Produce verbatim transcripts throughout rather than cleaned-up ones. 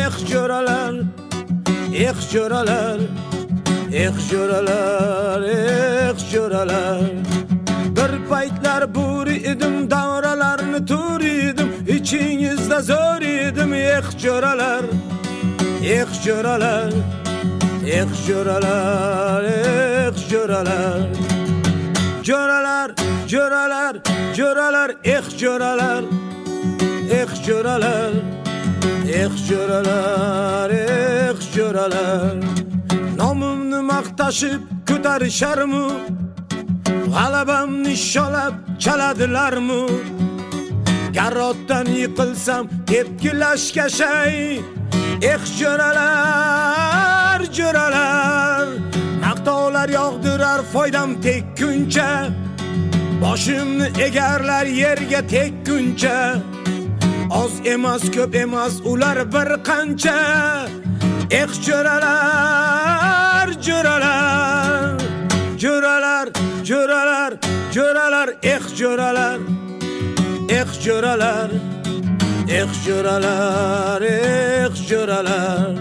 eh jo'ralar, eh jo'ralar, eh jo'ralar, eh jo'ralar. Bir paytlar bo'ri edim, davralarni to'r edim, ichingizda zo'r edim, eh jo'ralar, eh jo'ralar, eh jo'ralar, eh jo'ralar. Jo'ralar, jo'ralar, jo'ralar, eh jo'ralar, eh jo'ralar, eh jo'ralar, eh jo'ralar. Nomimni maqtashib ko'tarisharmi? G'alabamni sholab chaladilarmi? Garotdan yiqilsam tepkilashga shay. Eh jo'ralar, jo'ralar, maqtovlar yog'dirar foydam tekkuncha. Boshimni egarlar yerga tekkuncha. Oz emas, ko'p emas, ular bir qancha. Eh jo'ralar, jo'ralar, jo'ralar, jo'ralar, jo'ralar, eh jo'ralar, eh jo'ralar, eh jo'ralar, eh jo'ralar.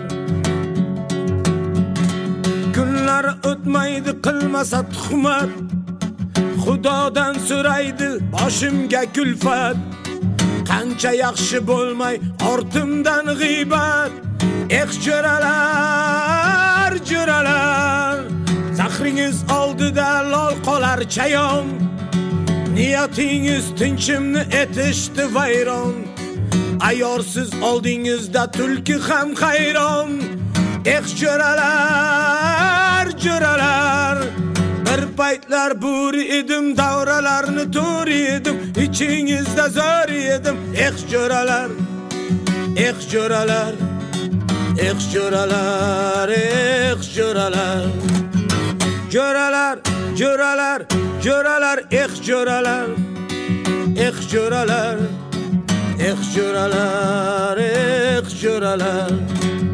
Kunlar o'tmaydi qilmasa tuhmat, Xudodan so'raydi boshimga kulfat. Qancha yaxshi bo'lmay ortimdan g'iybat. Eh jo'ralar, jo'ralar, zahringiz oldida lol qolar chayon. Niyatingiz tinchimni etishdi vayron. Ayorsiz oldingizda tulki ham hayron. Eh jo'ralar, jo'ralar, bir paytlar bo'ri edim, davralarni to'r edim, ichingizda zo'r edim. Eh jo'ralar, eh jo'ralar, eh jo'ralar, eh jo'ralar. Jo'ralar, jo'ralar, jo'ralar, eh jo'ralar, eh jo'ralar, eh jo'ralar, eh jo'ralar.